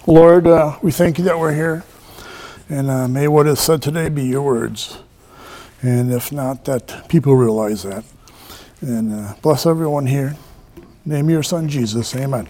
Lord, we thank you that we're here, and may what is said today be your words. And if not, that people realize that. And bless everyone here. Name your son Jesus. Amen.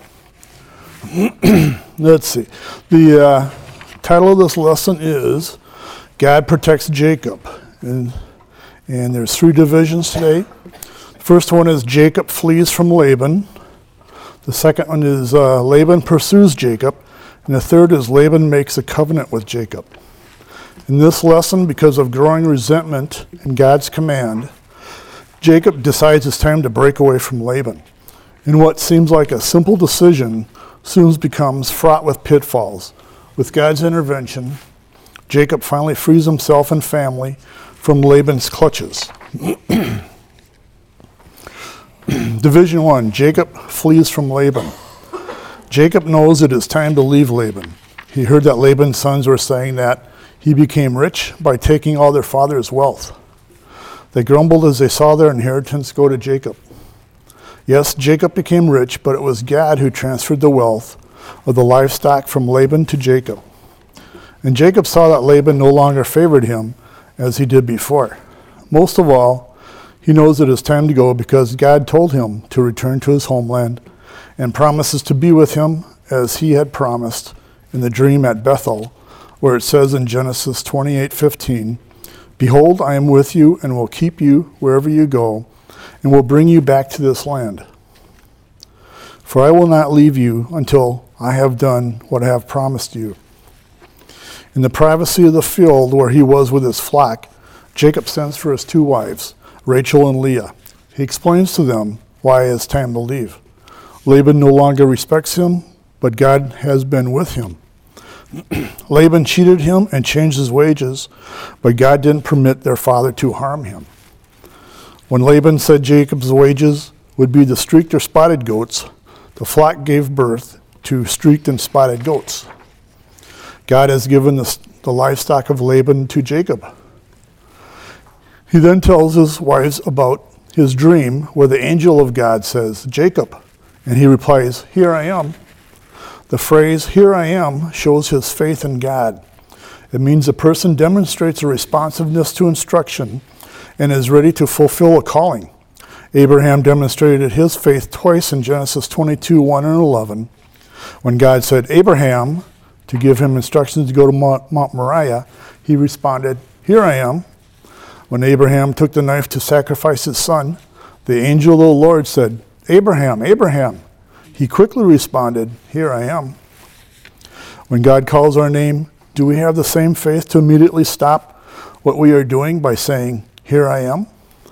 Let's see. The title of this lesson is God Protects Jacob. And there's three divisions today. The first one is Jacob flees from Laban. The second one is Laban pursues Jacob. And the third is Laban makes a covenant with Jacob. In this lesson, because of growing resentment and God's command, Jacob decides it's time to break away from Laban. And what seems like a simple decision soon becomes fraught with pitfalls. With God's intervention, Jacob finally frees himself and family from Laban's clutches. Division 1, Jacob flees from Laban. Jacob knows it is time to leave Laban. He heard that Laban's sons were saying that he became rich by taking all their father's wealth. They grumbled as they saw their inheritance go to Jacob. Yes, Jacob became rich, but it was God who transferred the wealth of the livestock from Laban to Jacob. And Jacob saw that Laban no longer favored him as he did before. Most of all, he knows it is time to go because God told him to return to his homeland and promises to be with him as he had promised in the dream at Bethel, where it says in Genesis 28:15, "Behold, I am with you and will keep you wherever you go and will bring you back to this land. For I will not leave you until I have done what I have promised you." In the privacy of the field where he was with his flock, Jacob sends for his two wives, Rachel and Leah. He explains to them why it is time to leave. Laban no longer respects him, but God has been with him. Laban cheated him and changed his wages, but God didn't permit their father to harm him. When Laban said Jacob's wages would be the streaked or spotted goats, the flock gave birth to streaked and spotted goats. God has given the livestock of Laban to Jacob. He then tells his wives about his dream where the angel of God says, "Jacob," and he replies, "Here I am." The phrase, "here I am," shows his faith in God. It means a person demonstrates a responsiveness to instruction and is ready to fulfill a calling. Abraham demonstrated his faith twice in Genesis 22:1 and 11. When God said, "Abraham," to give him instructions to go to Mount Moriah, he responded, "Here I am." When Abraham took the knife to sacrifice his son, the angel of the Lord said, "Abraham, Abraham." He quickly responded, "Here I am." When God calls our name, do we have the same faith to immediately stop what we are doing by saying, "Here I am"?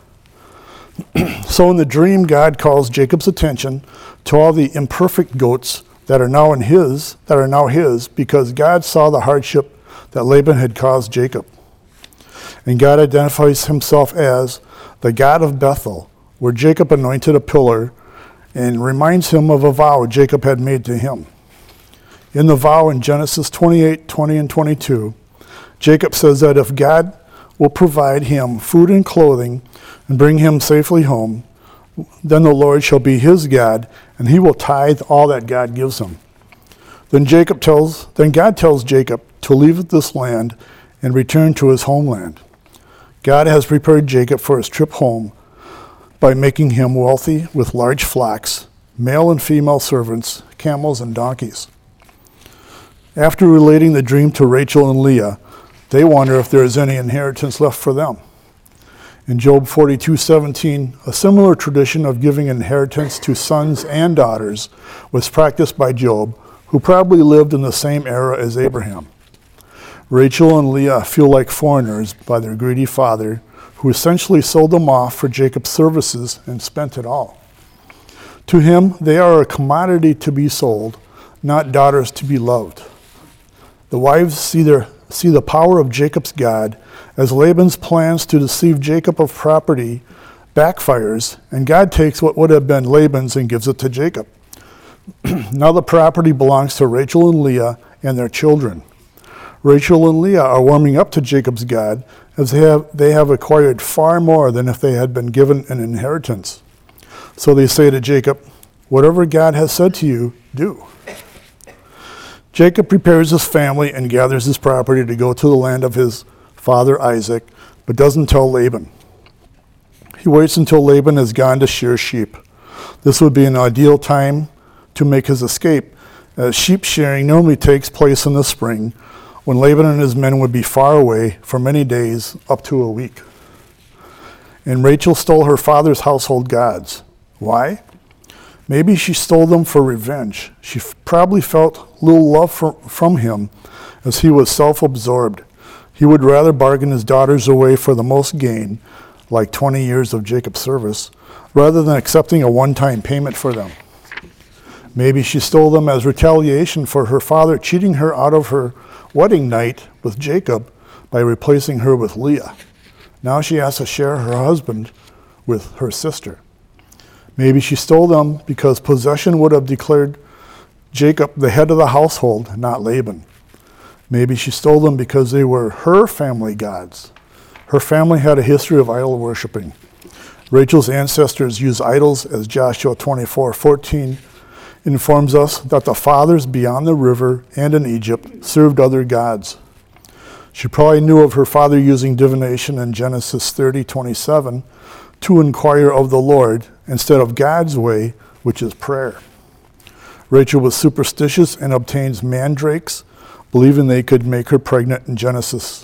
So in the dream, God calls Jacob's attention to all the imperfect goats that are now his, because God saw the hardship that Laban had caused Jacob. And God identifies himself as the God of Bethel, where Jacob anointed a pillar, and reminds him of a vow Jacob had made to him. In the vow in Genesis 28:20 and 22, Jacob says that if God will provide him food and clothing and bring him safely home, then the Lord shall be his God, and he will tithe all that God gives him. Then God tells Jacob to leave this land and return to his homeland. God has prepared Jacob for his trip home by making him wealthy with large flocks, male and female servants, camels, and donkeys. After relating the dream to Rachel and Leah, they wonder if there is any inheritance left for them. In Job 42:17, a similar tradition of giving inheritance to sons and daughters was practiced by Job, who probably lived in the same era as Abraham. Rachel and Leah feel like foreigners by their greedy father, who essentially sold them off for Jacob's services and spent it all. To him, they are a commodity to be sold, not daughters to be loved. The wives see the power of Jacob's God as Laban's plans to deceive Jacob of property backfires, and God takes what would have been Laban's and gives it to Jacob. Now the property belongs to Rachel and Leah and their children. Rachel and Leah are warming up to Jacob's God as they have acquired far more than if they had been given an inheritance. So they say to Jacob, "Whatever God has said to you, do." Jacob prepares his family and gathers his property to go to the land of his father Isaac, but doesn't tell Laban. He waits until Laban has gone to shear sheep. This would be an ideal time to make his escape, as sheep shearing normally takes place in the spring, when Laban and his men would be far away for many days, up to a week. And Rachel stole her father's household gods. Why? Maybe she stole them for revenge. She probably felt little love from him, as he was self-absorbed. He would rather bargain his daughters away for the most gain, like 20 years of Jacob's service, rather than accepting a one-time payment for them. Maybe she stole them as retaliation for her father cheating her out of her wedding night with Jacob by replacing her with Leah. Now she has to share her husband with her sister. Maybe she stole them because possession would have declared Jacob the head of the household, not Laban. Maybe she stole them because they were her family gods. Her family had a history of idol worshiping. Rachel's ancestors used idols, as Joshua 24:14 informs us that the fathers beyond the river and in Egypt served other gods. She probably knew of her father using divination in Genesis 30:27 to inquire of the Lord instead of God's way, which is prayer. Rachel was superstitious and obtains mandrakes, believing they could make her pregnant in Genesis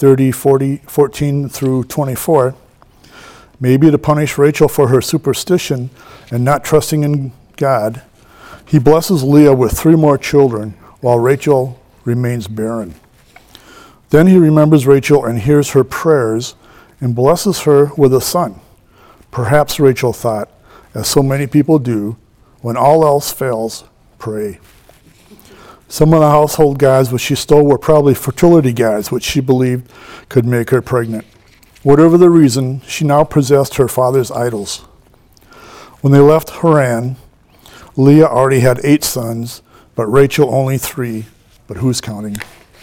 30:14 through 24. Maybe to punish Rachel for her superstition and not trusting in God, he blesses Leah with 3 more children while Rachel remains barren. Then he remembers Rachel and hears her prayers and blesses her with a son. Perhaps Rachel thought, as so many people do, when all else fails, pray. Some of the household gods which she stole were probably fertility gods, which she believed could make her pregnant. Whatever the reason, she now possessed her father's idols. When they left Haran, Leah already had 8 sons, but Rachel only 3. But who's counting?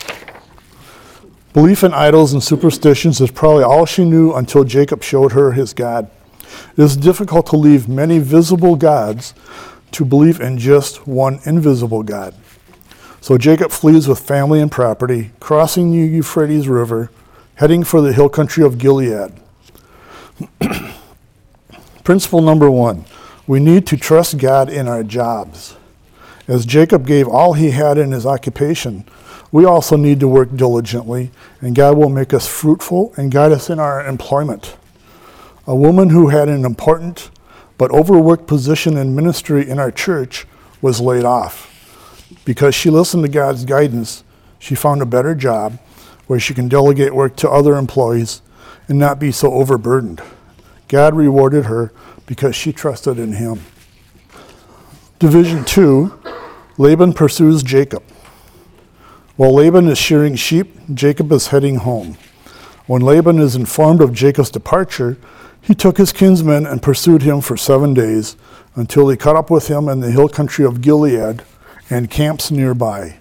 Belief in idols and superstitions is probably all she knew until Jacob showed her his God. It is difficult to leave many visible gods to believe in just one invisible God. So Jacob flees with family and property, crossing the Euphrates River, heading for the hill country of Gilead. Principle number 1, we need to trust God in our jobs. As Jacob gave all he had in his occupation, we also need to work diligently, and God will make us fruitful and guide us in our employment. A woman who had an important but overworked position in ministry in our church was laid off. Because she listened to God's guidance, she found a better job where she can delegate work to other employees and not be so overburdened. God rewarded her because she trusted in him. Division 2, Laban pursues Jacob. While Laban is shearing sheep, Jacob is heading home. When Laban is informed of Jacob's departure, he took his kinsmen and pursued him for 7 days until he caught up with him in the hill country of Gilead and camps nearby.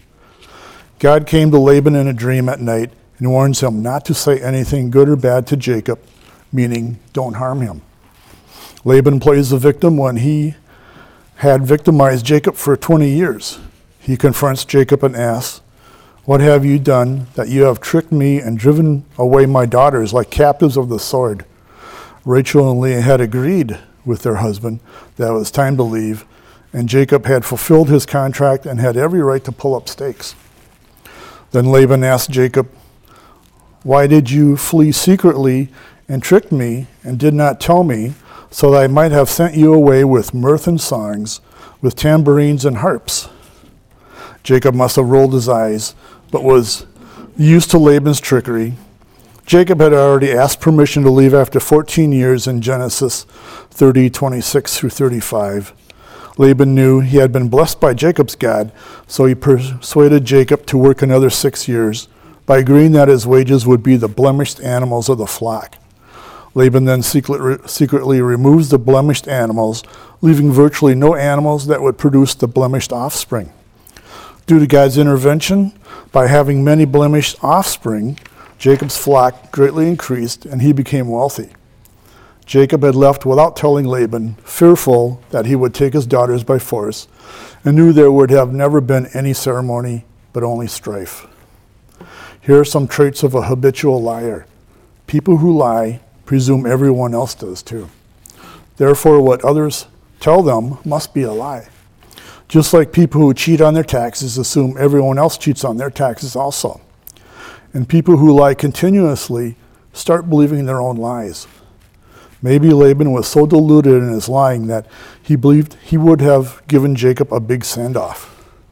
God came to Laban in a dream at night and warns him not to say anything good or bad to Jacob, meaning don't harm him. Laban plays the victim when he had victimized Jacob for 20 years. He confronts Jacob and asks, "What have you done that you have tricked me and driven away my daughters like captives of the sword?" Rachel and Leah had agreed with their husband that it was time to leave, and Jacob had fulfilled his contract and had every right to pull up stakes. Then Laban asked Jacob, "Why did you flee secretly and trick me and did not tell me, so that I might have sent you away with mirth and songs, with tambourines and harps?" Jacob must have rolled his eyes, but was used to Laban's trickery. Jacob had already asked permission to leave after 14 years in Genesis 30:26 through 35. Laban knew he had been blessed by Jacob's God, so he persuaded Jacob to work another 6 years by agreeing that his wages would be the blemished animals of the flock. Laban then secretly removes the blemished animals, leaving virtually no animals that would produce the blemished offspring. Due to God's intervention, by having many blemished offspring, Jacob's flock greatly increased and he became wealthy. Jacob had left without telling Laban, fearful that he would take his daughters by force, and knew there would have never been any ceremony, but only strife. Here are some traits of a habitual liar. People who lie presume everyone else does too. Therefore, what others tell them must be a lie. Just like people who cheat on their taxes assume everyone else cheats on their taxes also. And people who lie continuously start believing their own lies. Maybe Laban was so deluded in his lying that he believed he would have given Jacob a big send-off.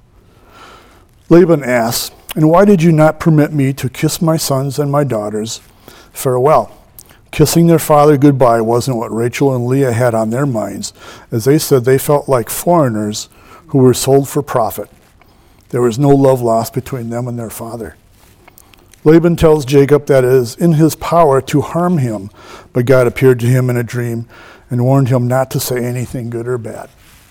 Laban asks, "And why did you not permit me to kiss my sons and my daughters farewell?" Kissing their father goodbye wasn't what Rachel and Leah had on their minds, as they said they felt like foreigners who were sold for profit. There was no love lost between them and their father. Laban tells Jacob that it is in his power to harm him, but God appeared to him in a dream and warned him not to say anything good or bad.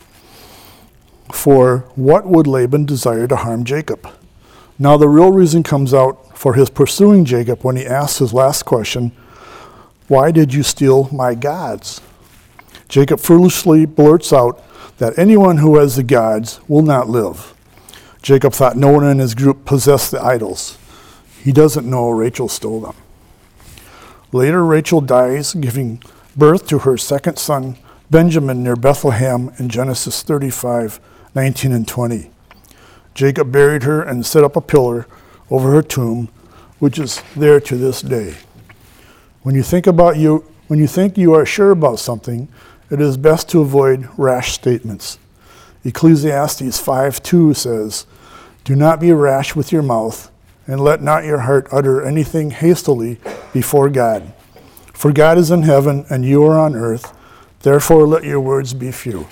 For what would Laban desire to harm Jacob? Now the real reason comes out for his pursuing Jacob when he asks his last question, "Why did you steal my gods?" Jacob foolishly blurts out that anyone who has the gods will not live. Jacob thought no one in his group possessed the idols. He doesn't know Rachel stole them. Later, Rachel dies, giving birth to her second son, Benjamin, near Bethlehem in Genesis 35:19 and 20. Jacob buried her and set up a pillar over her tomb, which is there to this day. When you think you are sure about something, it is best to avoid rash statements. Ecclesiastes 5:2 says, "Do not be rash with your mouth, and let not your heart utter anything hastily before God. For God is in heaven, and you are on earth, therefore let your words be few."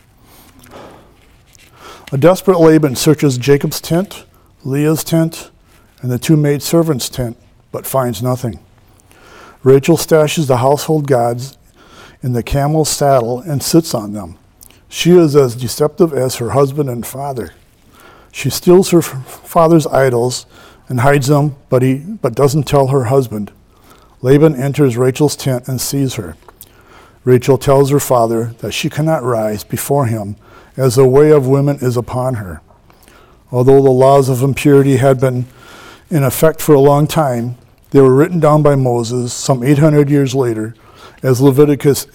A desperate Laban searches Jacob's tent, Leah's tent, and the two maidservants' tent, but finds nothing. Rachel stashes the household gods in the camel's saddle and sits on them. She is as deceptive as her husband and father. She steals her father's idols and hides them, but doesn't tell her husband. Laban enters Rachel's tent and sees her. Rachel tells her father that she cannot rise before him, as the way of women is upon her. Although the laws of impurity had been in effect for a long time, they were written down by Moses some 800 years later, as Leviticus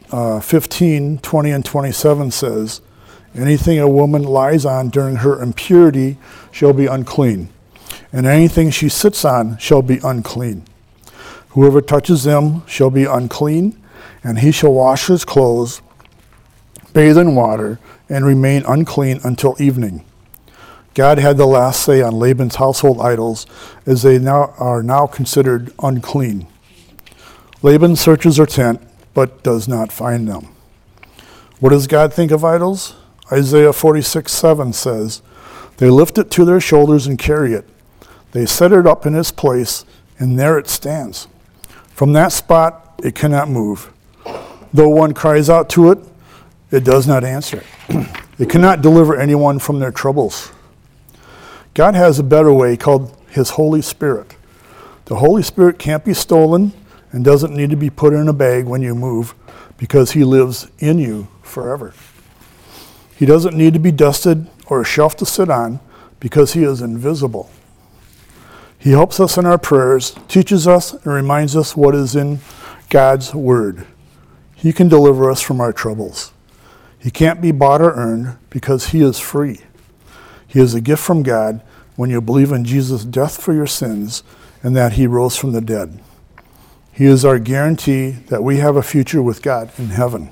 15:20 and 27 says, "Anything a woman lies on during her impurity shall be unclean, and anything she sits on shall be unclean. Whoever touches them shall be unclean, and he shall wash his clothes, bathe in water, and remain unclean until evening." God had the last say on Laban's household idols, as they are now considered unclean. Laban searches her tent, but does not find them. What does God think of idols? Isaiah 46:7 says, "They lift it to their shoulders and carry it. They set it up in its place, and there it stands. From that spot it cannot move. Though one cries out to it, it does not answer. It cannot deliver anyone from their troubles." God has a better way called his Holy Spirit. The Holy Spirit can't be stolen and doesn't need to be put in a bag when you move, because he lives in you forever. He doesn't need to be dusted or a shelf to sit on, because he is invisible. He helps us in our prayers, teaches us, and reminds us what is in God's word. He can deliver us from our troubles. He can't be bought or earned, because he is free. He is a gift from God when you believe in Jesus' death for your sins and that he rose from the dead. He is our guarantee that we have a future with God in heaven.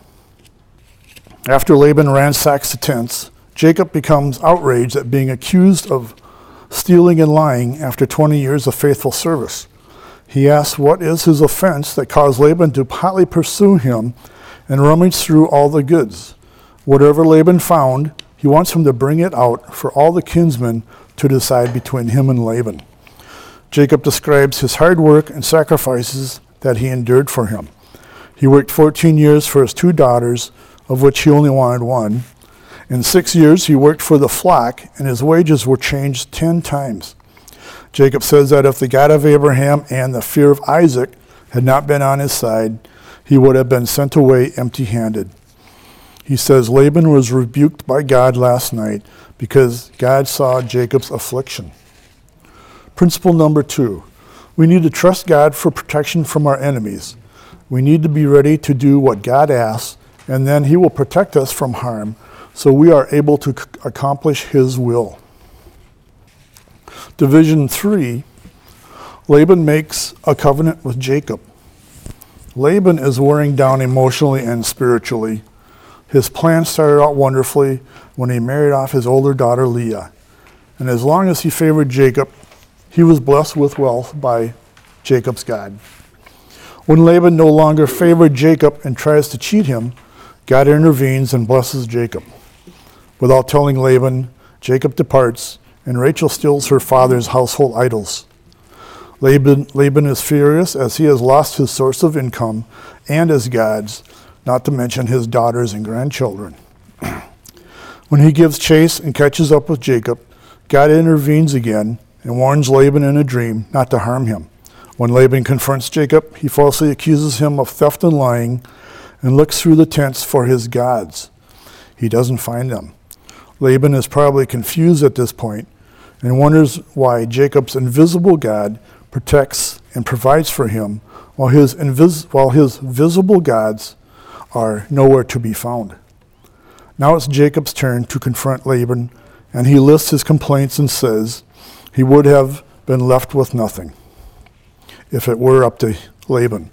After Laban ransacks the tents, Jacob becomes outraged at being accused of stealing and lying after 20 years of faithful service. He asks what is his offense that caused Laban to hotly pursue him and rummage through all the goods. Whatever Laban found, he wants him to bring it out for all the kinsmen to decide between him and Laban. Jacob describes his hard work and sacrifices that he endured for him. He worked 14 years for his 2 daughters, of which he only wanted one. In 6 years, he worked for the flock, and his wages were changed 10 times. Jacob says that if the God of Abraham and the fear of Isaac had not been on his side, he would have been sent away empty-handed. He says Laban was rebuked by God last night because God saw Jacob's affliction. Principle number 2, we need to trust God for protection from our enemies. We need to be ready to do what God asks, and then he will protect us from harm so we are able to accomplish his will. Division 3, Laban makes a covenant with Jacob. Laban is wearing down emotionally and spiritually. His plan started out wonderfully when he married off his older daughter Leah. And as long as he favored Jacob, he was blessed with wealth by Jacob's God. When Laban no longer favored Jacob and tries to cheat him, God intervenes and blesses Jacob. Without telling Laban, Jacob departs, and Rachel steals her father's household idols. Laban is furious as he has lost his source of income and his gods, not to mention his daughters and grandchildren. When he gives chase and catches up with Jacob, God intervenes again and warns Laban in a dream not to harm him. When Laban confronts Jacob, he falsely accuses him of theft and lying and looks through the tents for his gods. He doesn't find them. Laban is probably confused at this point and wonders why Jacob's invisible God protects and provides for him while his visible gods are nowhere to be found. Now it's Jacob's turn to confront Laban, and he lists his complaints and says he would have been left with nothing if it were up to Laban.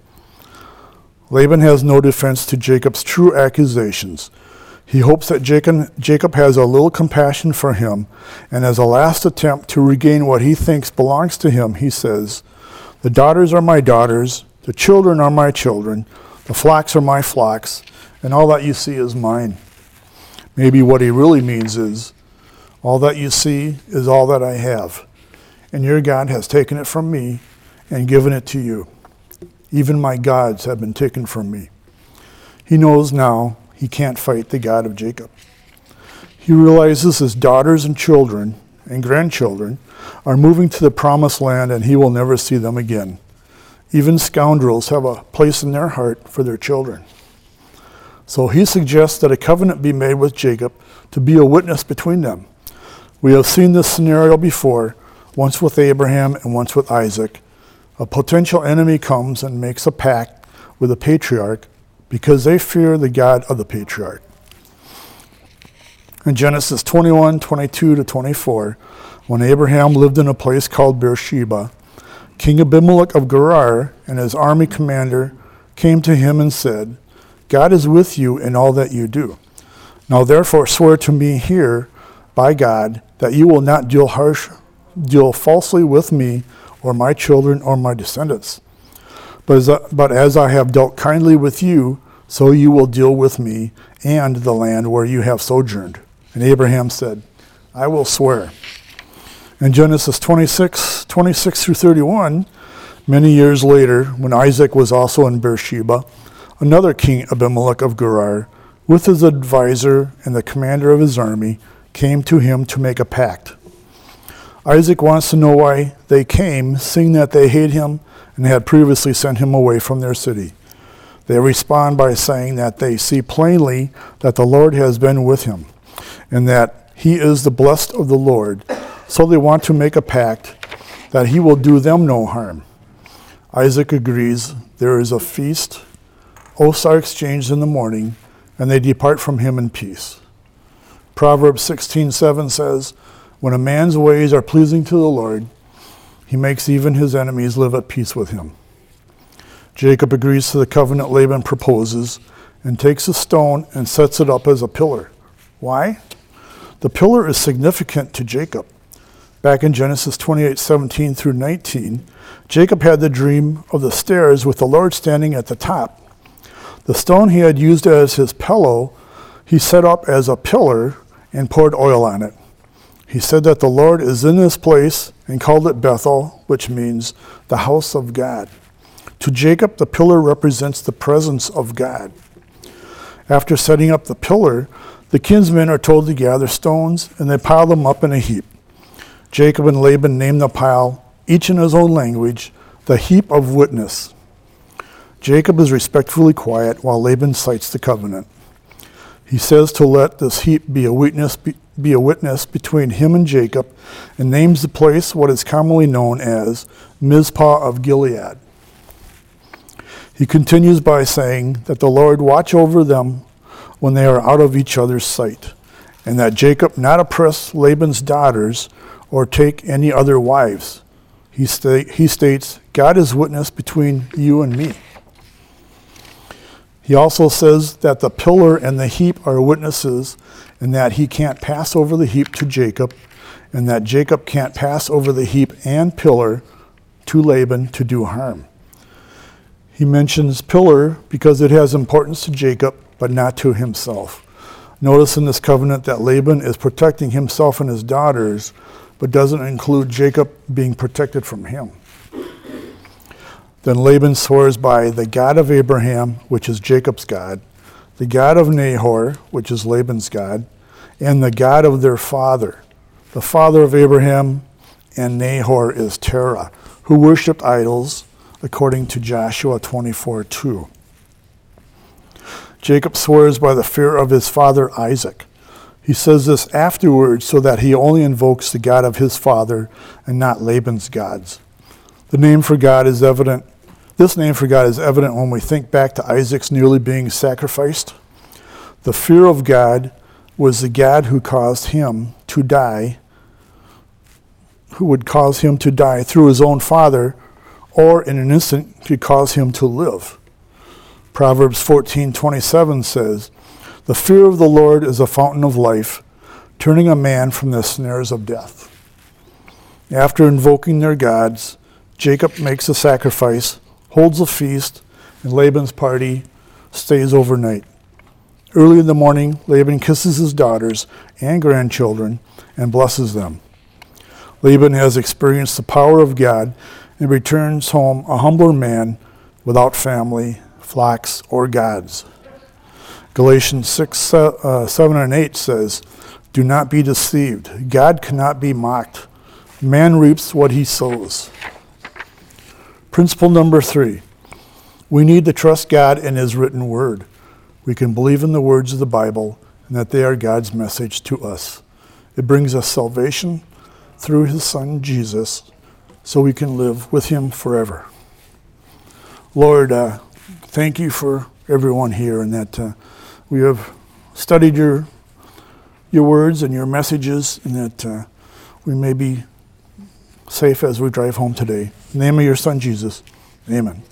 Laban has no defense to Jacob's true accusations. He hopes that Jacob has a little compassion for him, and as a last attempt to regain what he thinks belongs to him, he says, "The daughters are my daughters, the children are my children, the flocks are my flocks, and all that you see is mine." Maybe what he really means is, all that you see is all that I have, and your God has taken it from me and given it to you. Even my gods have been taken from me. He knows now he can't fight the God of Jacob. He realizes his daughters and children and grandchildren are moving to the promised land and he will never see them again. Even scoundrels have a place in their heart for their children. So he suggests that a covenant be made with Jacob to be a witness between them. We have seen this scenario before, once with Abraham and once with Isaac. A potential enemy comes and makes a pact with the patriarch because they fear the God of the patriarch. In Genesis 21, 22 to 24, when Abraham lived in a place called Beersheba, King Abimelech of Gerar and his army commander came to him and said, "God is with you in all that you do. Now therefore swear to me here by God that you will not deal falsely with me or my children or my descendants. But as I have dealt kindly with you, so you will deal with me and the land where you have sojourned." And Abraham said, "I will swear." In Genesis 26 through 31, many years later, when Isaac was also in Beersheba, another king, Abimelech of Gerar, with his advisor and the commander of his army, came to him to make a pact. Isaac wants to know why they came, seeing that they hate him and had previously sent him away from their city. They respond by saying that they see plainly that the Lord has been with him and that he is the blessed of the Lord. So they want to make a pact that he will do them no harm. Isaac agrees. There is a feast. Oaths are exchanged in the morning, and they depart from him in peace. Proverbs 16:7 says, "When a man's ways are pleasing to the Lord, he makes even his enemies live at peace with him." Jacob agrees to the covenant Laban proposes and takes a stone and sets it up as a pillar. Why? The pillar is significant to Jacob. Back in Genesis 28:17 through 19, Jacob had the dream of the stairs with the Lord standing at the top. The stone he had used as his pillow, he set up as a pillar and poured oil on it. He said that the Lord is in this place and called it Bethel, which means the house of God. To Jacob, the pillar represents the presence of God. After setting up the pillar, the kinsmen are told to gather stones, and they pile them up in a heap. Jacob and Laban named the pile, each in his own language, the heap of witness. Jacob is respectfully quiet while Laban cites the covenant. He says to let this heap be a witness between him and Jacob, and names the place what is commonly known as Mizpah of Gilead. He continues by saying that the Lord watch over them when they are out of each other's sight, and that Jacob not oppress Laban's daughters or take any other wives. He states, God is witness between you and me. He also says that the pillar and the heap are witnesses, and that he can't pass over the heap to Jacob, and that Jacob can't pass over the heap and pillar to Laban to do harm. He mentions pillar because it has importance to Jacob, but not to himself. Notice in this covenant that Laban is protecting himself and his daughters, but doesn't include Jacob being protected from him. Then Laban swears by the God of Abraham, which is Jacob's God, the God of Nahor, which is Laban's God, and the God of their father. The father of Abraham and Nahor is Terah, who worshipped idols, according to Joshua 24:2. Jacob swears by the fear of his father Isaac. He says this afterwards so that he only invokes the God of his father and not Laban's gods. This name for God is evident when we think back to Isaac's nearly being sacrificed. The fear of God was the God who caused him to die, who would cause him to die through his own father, or in an instant could cause him to live. Proverbs 14:27 says, the fear of the Lord is a fountain of life, turning a man from the snares of death. After invoking their gods, Jacob makes a sacrifice, holds a feast, and Laban's party stays overnight. Early in the morning, Laban kisses his daughters and grandchildren and blesses them. Laban has experienced the power of God and returns home a humbler man without family, flocks, or gods. Galatians 6:7 and 8 says, do not be deceived. God cannot be mocked. Man reaps what he sows. Principle number 3, we need to trust God and his written word. We can believe in the words of the Bible and that they are God's message to us. It brings us salvation through his son Jesus so we can live with him forever. Lord, thank you for everyone here and that we have studied your words and your messages and that we may be safe as we drive home today. In the name of your son Jesus, amen.